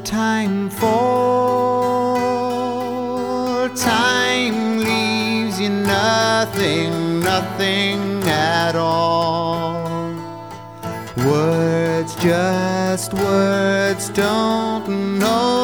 time for? Time leaves you nothing, nothing at all. Words, just words, don't know